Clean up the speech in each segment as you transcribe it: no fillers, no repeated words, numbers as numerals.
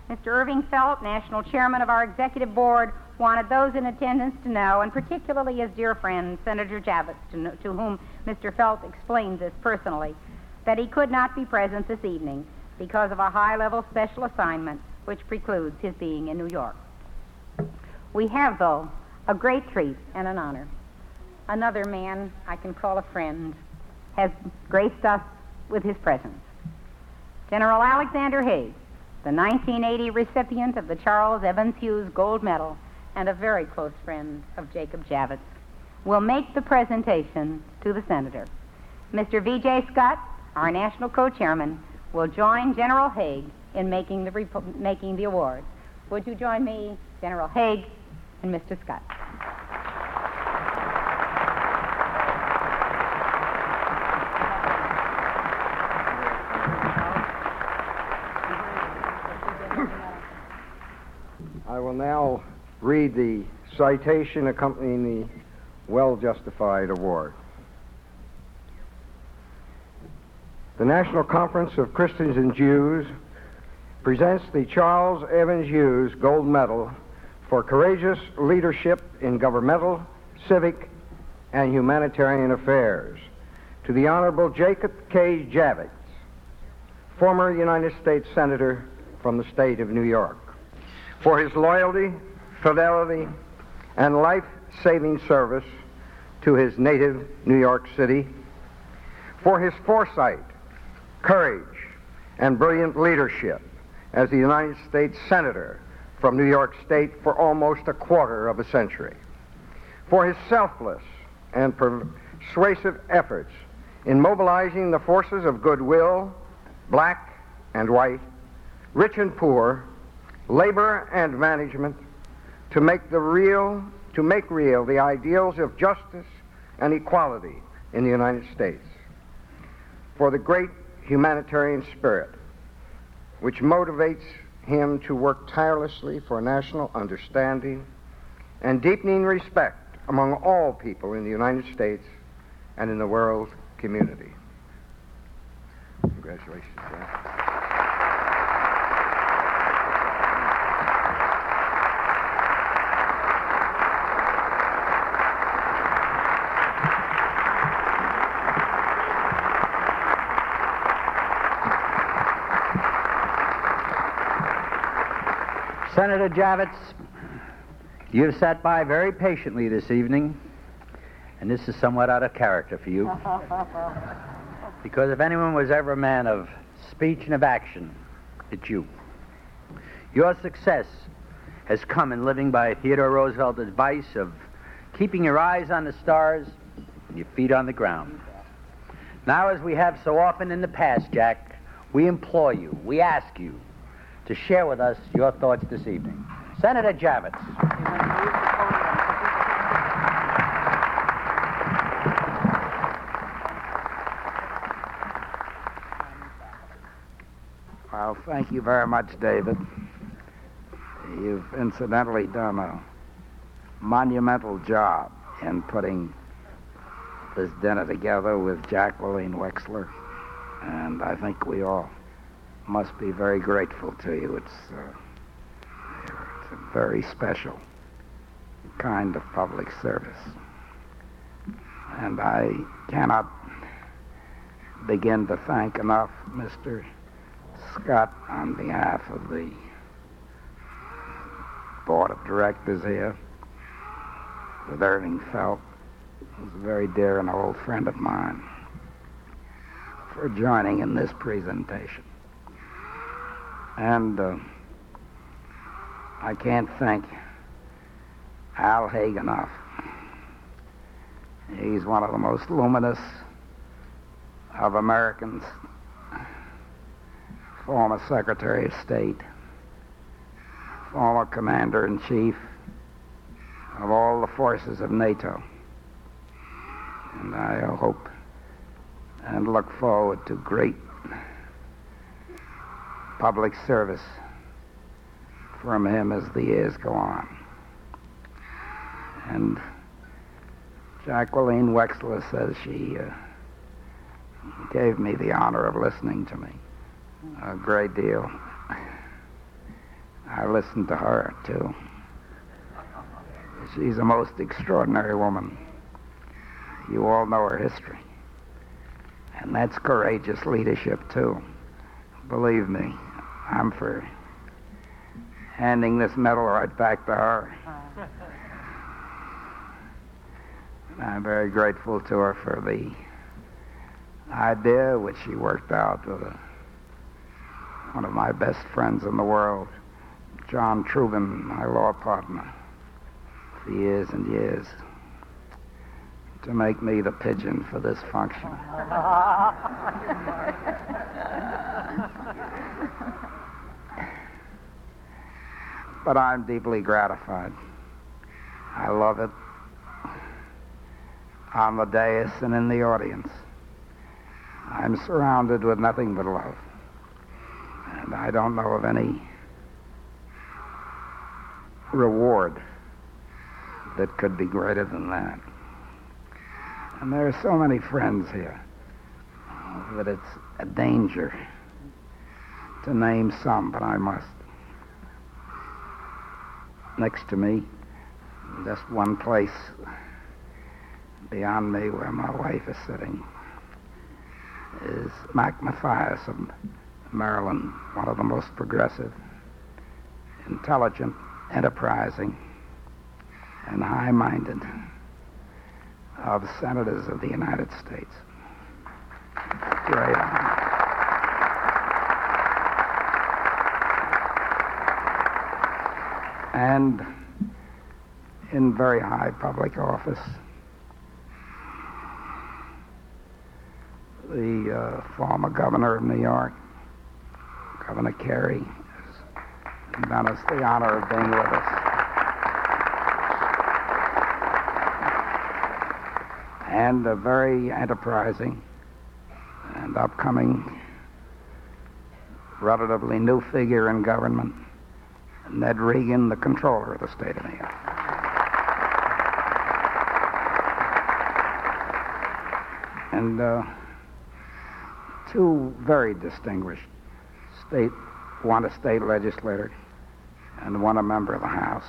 Mr. Irving Felt, National Chairman of our Executive Board, wanted those in attendance to know, and particularly his dear friend, Senator Javits, to whom Mr. Felt explained this personally, that he could not be present this evening because of a high-level special assignment which precludes his being in New York. We have, though, a great treat and an honor. Another man I can call a friend has graced us with his presence. General Alexander Haig, the 1980 recipient of the Charles Evans Hughes Gold Medal and a very close friend of Jacob Javits, will make the presentation to the Senator. Mr. V.J. Scott, our national co-chairman, will join General Haig in making the award. Would you join me, General Haig and Mr. Scott? I will now read the citation accompanying the well-justified award. The National Conference of Christians and Jews presents the Charles Evans Hughes Gold Medal for courageous leadership in governmental, civic, and humanitarian affairs to the Honorable Jacob K. Javits, former United States Senator from the state of New York, for his loyalty, fidelity, and life-saving service to his native New York City, for his foresight, courage, and brilliant leadership as the United States Senator from New York State for almost a quarter of a century, for his selfless and persuasive efforts in mobilizing the forces of goodwill, black and white, rich and poor, labor and management, to make real the ideals of justice and equality in the United States, for the great humanitarian spirit which motivates him to work tirelessly for national understanding and deepening respect among all people in the United States and in the world community. Congratulations, Jack. Senator Javits, you've sat by very patiently this evening, and this is somewhat out of character for you. Because if anyone was ever a man of speech and of action, it's you. Your success has come in living by Theodore Roosevelt's advice of keeping your eyes on the stars and your feet on the ground. Now, as we have so often in the past, Jack, we implore you, we ask you, to share with us your thoughts this evening. Senator Javits. Well, thank you very much, David. You've incidentally done a monumental job in putting this dinner together with Jacqueline Wexler, and I think we all must be very grateful to you. It's a very special kind of public service. And I cannot begin to thank enough Mr. Scott on behalf of the board of directors here, with Irving Felt, who's a very dear and old friend of mine, for joining in this presentation. And I can't thank Al Haig enough. He's one of the most luminous of Americans, former Secretary of State, former Commander-in-Chief of all the forces of NATO. And I hope and look forward to great public service from him as the years go on. And Jacqueline Wexler says she gave me the honor of listening to me a great deal. I listened to her, too. She's a most extraordinary woman. You all know her history. And that's courageous leadership, too. Believe me, I'm for handing this medal right back to her. I'm very grateful to her for the idea which she worked out with one of my best friends in the world, John Truman, my law partner, for years and years, to make me the pigeon for this function. But I'm deeply gratified. I love it. On the dais and in the audience, I'm surrounded with nothing but love. And I don't know of any reward that could be greater than that. And there are so many friends here that it's a danger to name some, but I must. Next to me, just one place beyond me where my wife is sitting, is Mac Mathias of Maryland, one of the most progressive, intelligent, enterprising, and high-minded of senators of the United States. Great honor. And in very high public office, the former governor of New York, Governor Carey, has done us the honor of being with us. And a very enterprising and upcoming, relatively new figure in government, Ned Regan, the controller of the state of New York. And two very distinguished one a state legislator and one a member of the House.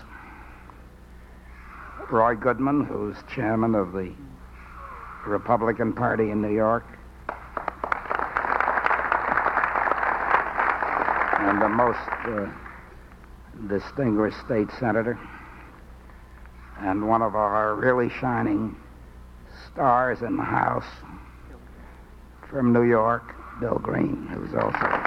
Roy Goodman, who's chairman of the Republican Party in New York, and the most distinguished state senator, and one of our really shining stars in the House from New York, Bill Green, who's also...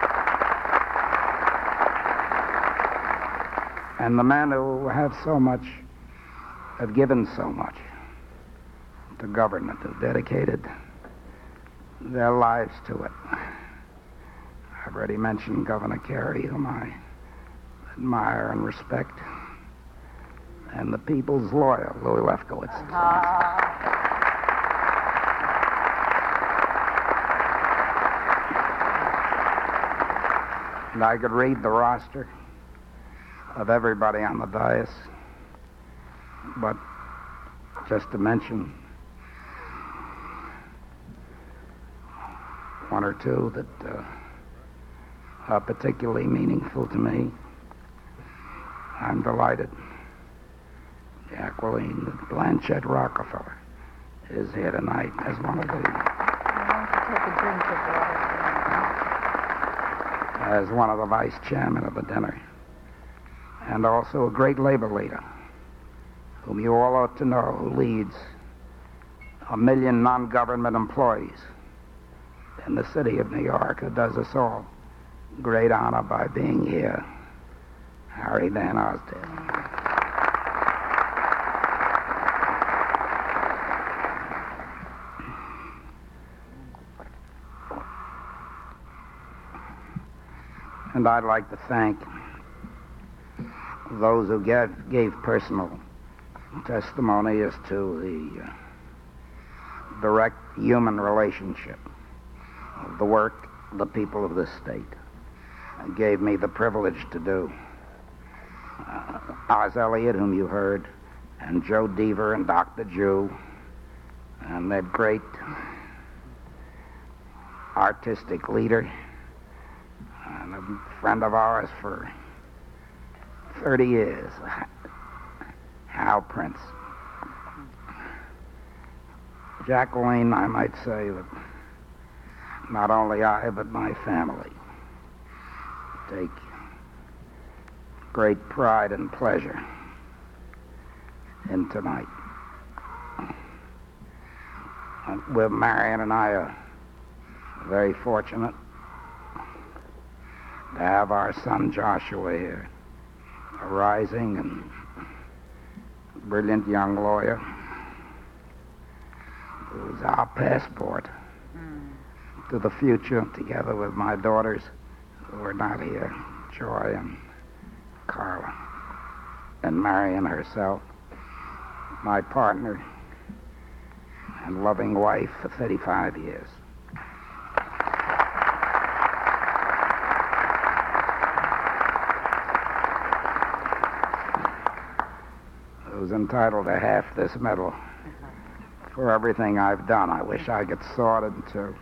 And the men who have given so much to government, who dedicated their lives to it. I've already mentioned Governor Carey, whom I admire and respect, and the people's lawyer, Louis Lefkowitz. And I could read the roster of everybody on the dais, but just to mention one or two that are particularly meaningful to me. I'm delighted. Jacqueline Blanchett Rockefeller is here tonight as one of the vice chairmen of the dinner, and also a great labor leader whom you all ought to know, who leads 1 million non-government employees in the city of New York, who does us all great honor by being here, Harry Van Osdale. And I'd like to thank those who gave personal testimony as to the direct human relationship of the work of the people of this state. It gave me the privilege to do. Oz Elliott, whom you heard, and Joe Deaver and Dr. Jew, and that great artistic leader, and a friend of ours for 30 years. Hal Prince. Jacqueline, I might say that not only I, but my family take great pride and pleasure in tonight. With Marion and I are very fortunate to have our son Joshua here, a rising and brilliant young lawyer who's our passport to the future, together with my daughters who are not here, Joy and Carla, and Marion herself, my partner and loving wife for 35 years. Who's entitled to half this medal for everything I've done. I wish I could sort it too.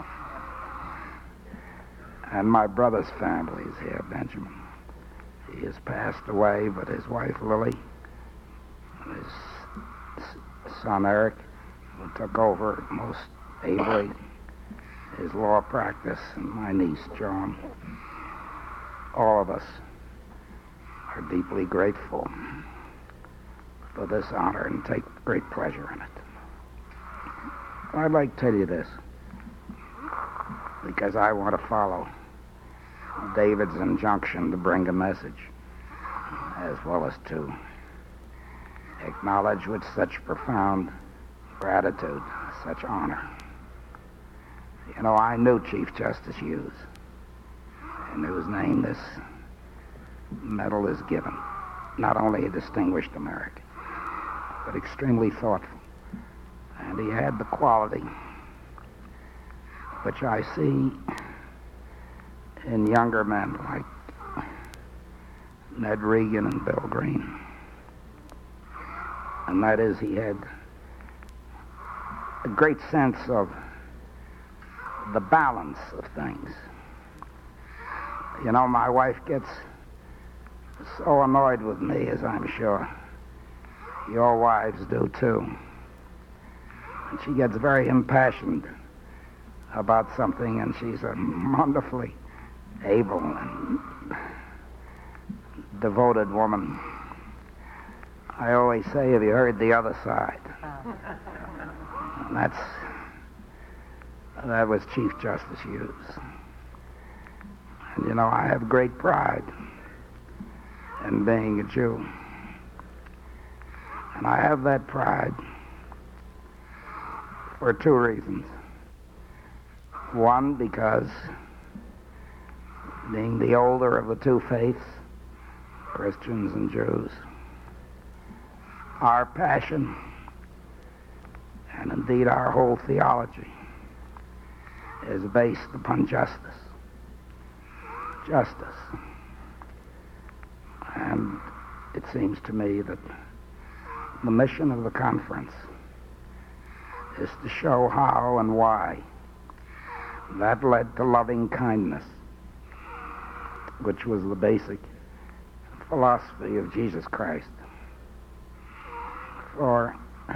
And my brother's family is here, Benjamin. He has passed away, but his wife Lily, and his son Eric, who took over most ably his law practice, and my niece Joan. All of us are deeply grateful for this honor and take great pleasure in it. I'd like to tell you this, because I want to follow David's injunction to bring a message, as well as to acknowledge with such profound gratitude, such honor. You know, I knew Chief Justice Hughes, in whose name this medal is given. Not only a distinguished American, but extremely thoughtful. And he had the quality which I see in younger men like Ned Regan and Bill Green. And that is, he had a great sense of the balance of things. You know, my wife gets so annoyed with me, as I'm sure your wives do too. And she gets very impassioned about something, and she's a wonderfully able and devoted woman. I always say, have you heard the other side? And that was Chief Justice Hughes. And you know, I have great pride in being a Jew. And I have that pride for two reasons. One, because being the older of the two faiths, Christians and Jews, our passion, and indeed our whole theology, is based upon justice. Justice. And it seems to me that the mission of the conference is to show how and why that led to loving kindness, which was the basic philosophy of Jesus Christ. For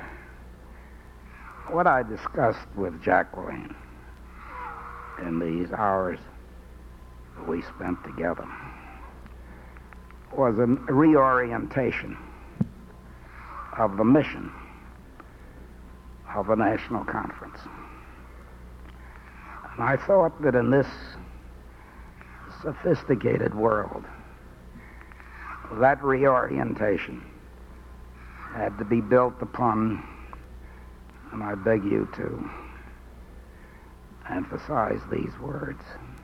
what I discussed with Jacqueline in these hours we spent together was a reorientation of the mission of the National Conference. And I thought that in this sophisticated world, that reorientation had to be built upon, and I beg you to emphasize these words,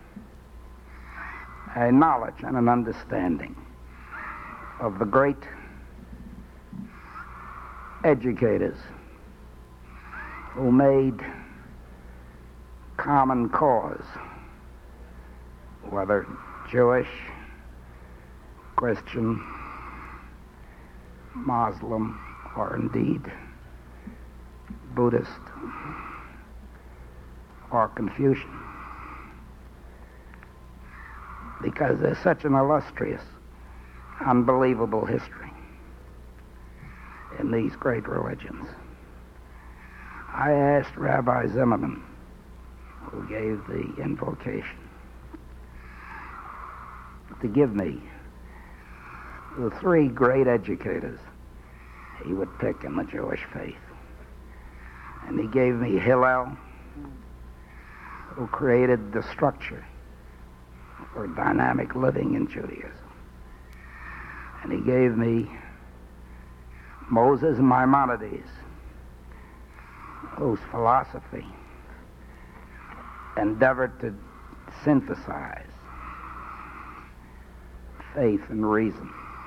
a knowledge and an understanding of the great educators who made common cause, whether Jewish, Christian, Muslim, or indeed Buddhist or Confucian, because they're such an illustrious unbelievable history in these great religions. I asked Rabbi Zimmerman, who gave the invocation, to give me the three great educators he would pick in the Jewish faith. And he gave me Hillel, who created the structure for dynamic living in Judaism. And he gave me Moses Maimonides, whose philosophy endeavored to synthesize faith and reason.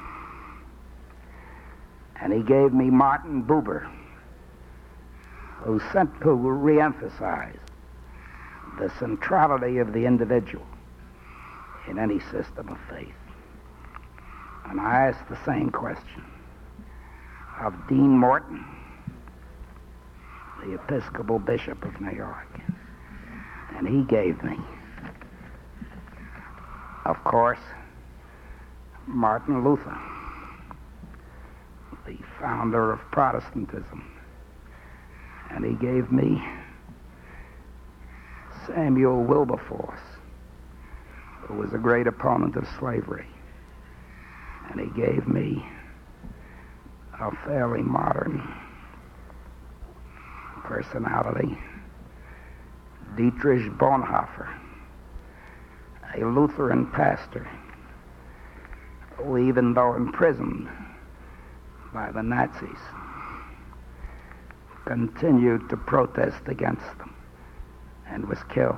And he gave me Martin Buber, who re-emphasized the centrality of the individual in any system of faith. And I asked the same question of Dean Morton, the Episcopal Bishop of New York. And he gave me, of course, Martin Luther, the founder of Protestantism. And he gave me Samuel Wilberforce, who was a great opponent of slavery. And he gave me a fairly modern personality, Dietrich Bonhoeffer, a Lutheran pastor who, even though imprisoned by the Nazis, continued to protest against them and was killed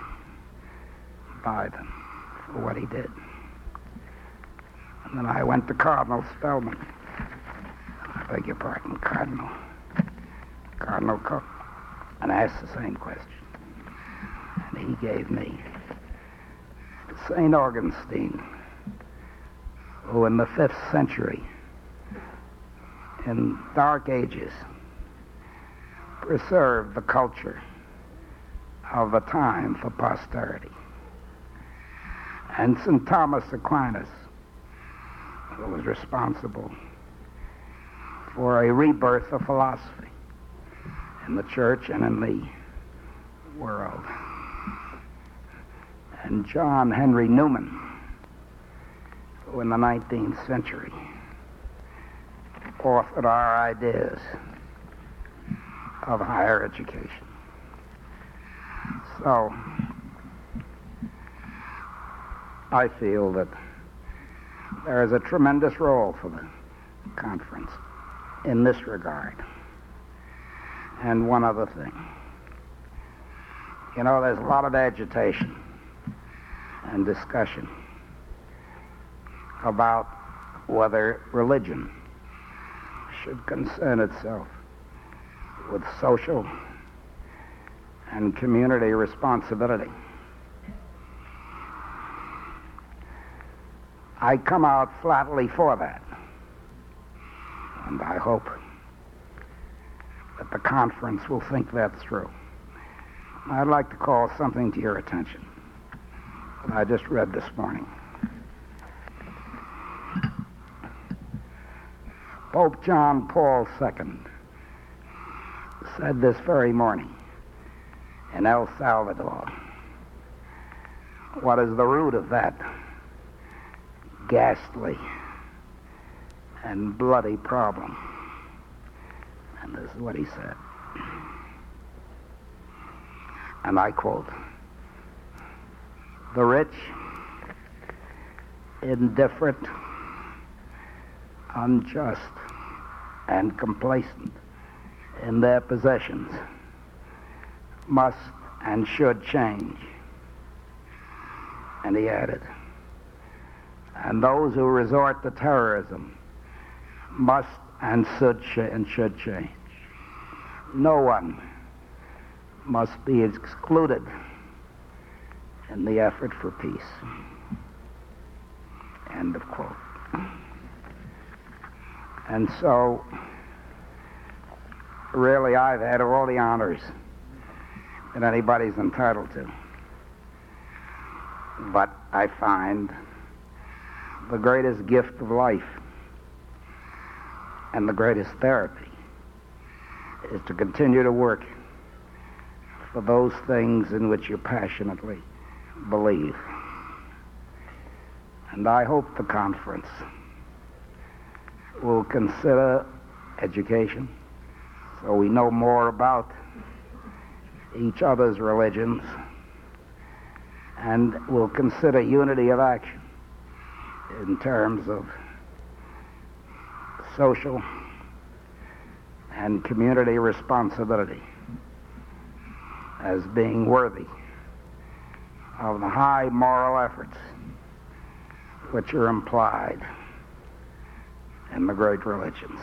by them for what he did. And then I went to Cardinal Spellman. I beg your pardon, Cardinal Cook, and asked the same question. And he gave me St. Augustine, who in the 5th century, in dark ages, preserved the culture of a time for posterity. And St. Thomas Aquinas, who was responsible for a rebirth of philosophy in the church and in the world. And John Henry Newman, who in the 19th century authored our ideas of higher education. So, I feel that there is a tremendous role for the conference in this regard. And one other thing. You know, there's a lot of agitation and discussion about whether religion should concern itself with social and community responsibility. I come out flatly for that, and I hope that the conference will think that through. I'd like to call something to your attention that I just read this morning. Pope John Paul II said this very morning in El Salvador, what is the root of that ghastly and bloody problem? And this is what he said. And I quote, "The rich, indifferent, unjust, and complacent in their possessions must and should change." And he added, "And those who resort to terrorism must and should change. No one must be excluded in the effort for peace." End of quote. And so, really, I've had all the honors that anybody's entitled to. But I find the greatest gift of life and the greatest therapy is to continue to work for those things in which you passionately believe. And I hope the conference will consider education so we know more about each other's religions, and will consider unity of action in terms of social and community responsibility as being worthy of the high moral efforts which are implied in the great religions.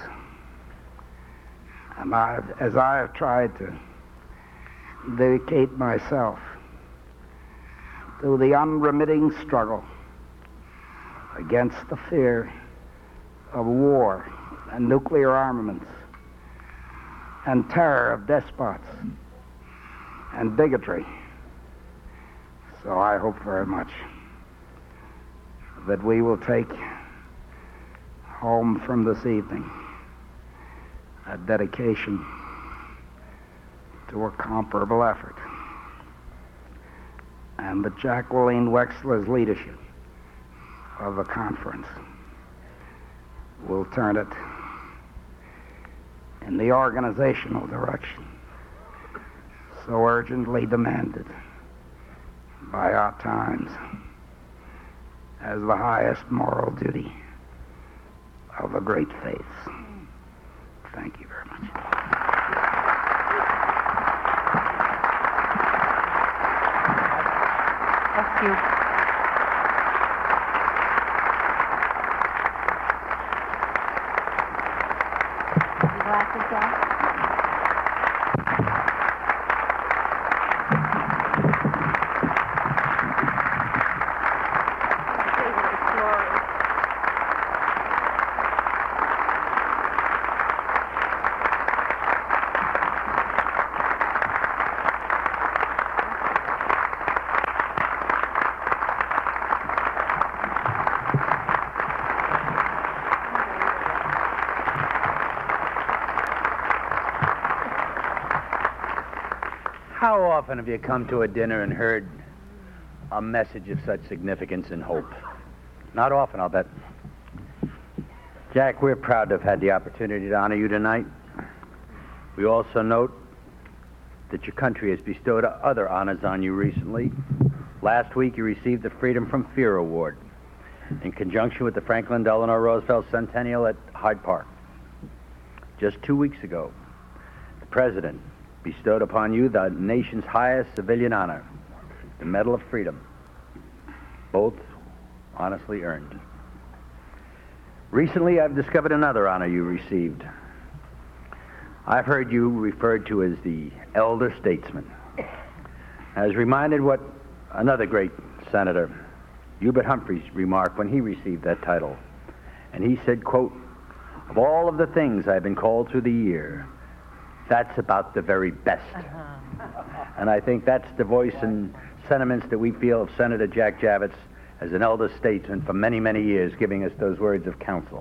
And as I have tried to dedicate myself to the unremitting struggle against the fear of war and nuclear armaments and terror of despots and bigotry. So I hope very much that we will take home from this evening a dedication to a comparable effort, and that Jacqueline Wexler's leadership of the conference will turn it in the organizational direction so urgently demanded by our times as the highest moral duty of the great faiths. Thank you very much. Thank you. Your glasses, Jack? How often have you come to a dinner and heard a message of such significance and hope? Not often, I'll bet. Jack, we're proud to have had the opportunity to honor you tonight. We also note that your country has bestowed other honors on you recently. Last week, you received the Freedom from Fear Award in conjunction with the Franklin Delano Roosevelt Centennial at Hyde Park. Just 2 weeks ago, the President bestowed upon you the nation's highest civilian honor, the Medal of Freedom, both honestly earned. Recently, I've discovered another honor you received. I've heard you referred to as the elder statesman. I was reminded what another great senator, Hubert Humphreys, remarked when he received that title. And he said, quote, "Of all of the things I've been called through the year, that's about the very best." And I think that's the voice and sentiments that we feel of Senator Jack Javits as an elder statesman for many, many years, giving us those words of counsel.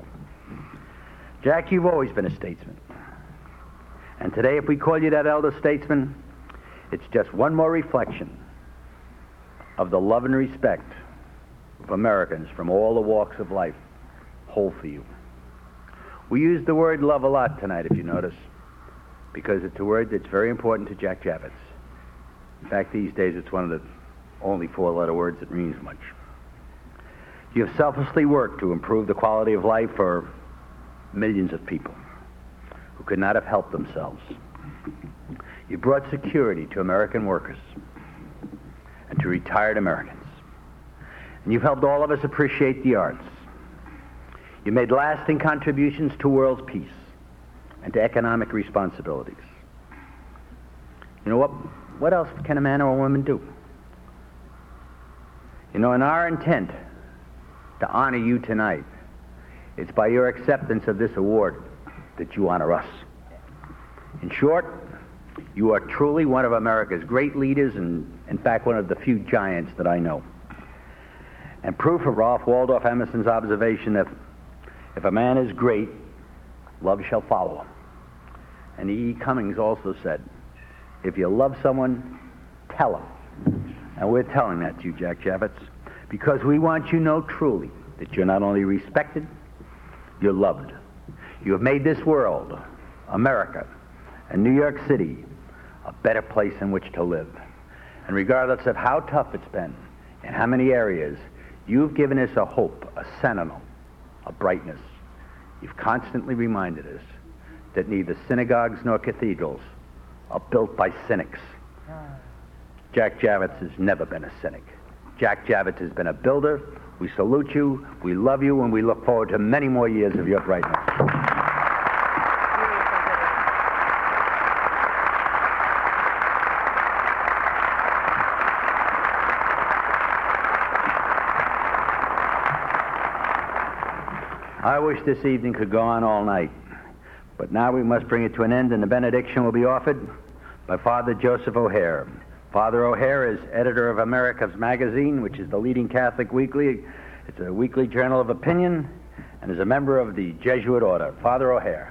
Jack, you've always been a statesman. And today, if we call you that elder statesman, it's just one more reflection of the love and respect of Americans from all the walks of life hold for you. We use the word love a lot tonight, if you notice, because it's a word that's very important to Jack Javits. In fact, these days it's one of the only four-letter words that means much. You have selflessly worked to improve the quality of life for millions of people who could not have helped themselves. You brought security to American workers and to retired Americans. And you've helped all of us appreciate the arts. You made lasting contributions to world peace and to economic responsibilities. You know what else can a man or a woman do? You know, in our intent to honor you tonight, it's by your acceptance of this award that you honor us. In short, you are truly one of America's great leaders and, in fact, one of the few giants that I know. and proof of Ralph Waldo Emerson's observation that if a man is great, love shall follow him. And E. Cummings also said, if you love someone, tell him. And we're telling that to you, Jack Javits, because we want you to know truly that you're not only respected, you're loved. You have made this world, America, and New York City, a better place in which to live. And regardless of how tough it's been, in how many areas, you've given us a hope, a sentinel, a brightness. You've constantly reminded us that neither synagogues nor cathedrals are built by cynics. Jack Javits has never been a cynic. Jack Javits has been a builder. We salute you, we love you, and we look forward to many more years of your brightness. I wish this evening could go on all night, but now we must bring it to an end, and the benediction will be offered by Father Joseph O'Hare. Father O'Hare is editor of America's Magazine, which is the leading Catholic weekly. It's a weekly journal of opinion, and is a member of the Jesuit order. Father O'Hare.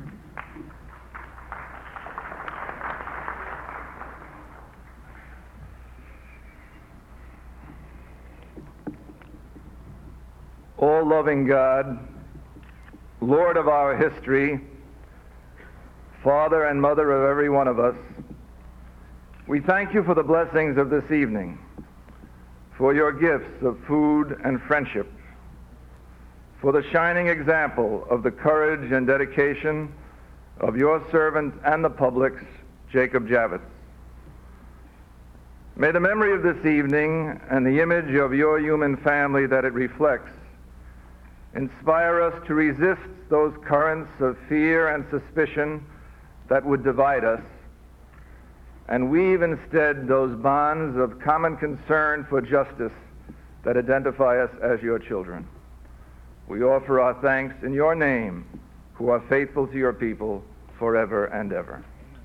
All-loving God, Lord of our history, Father and Mother of every one of us, we thank you for the blessings of this evening, for your gifts of food and friendship, for the shining example of the courage and dedication of your servant and the public's, Jacob Javits. May the memory of this evening and the image of your human family that it reflects inspire us to resist those currents of fear and suspicion that would divide us, and weave instead those bonds of common concern for justice that identify us as your children. We offer our thanks in your name, who are faithful to your people forever and ever.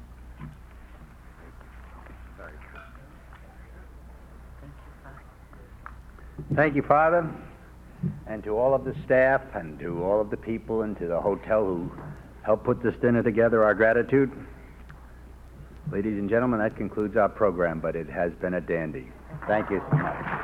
Thank you, Father, and to all of the staff, and to all of the people, and to the hotel who helped put this dinner together, our gratitude. Ladies and gentlemen, that concludes our program, but it has been a dandy. Thank you so much.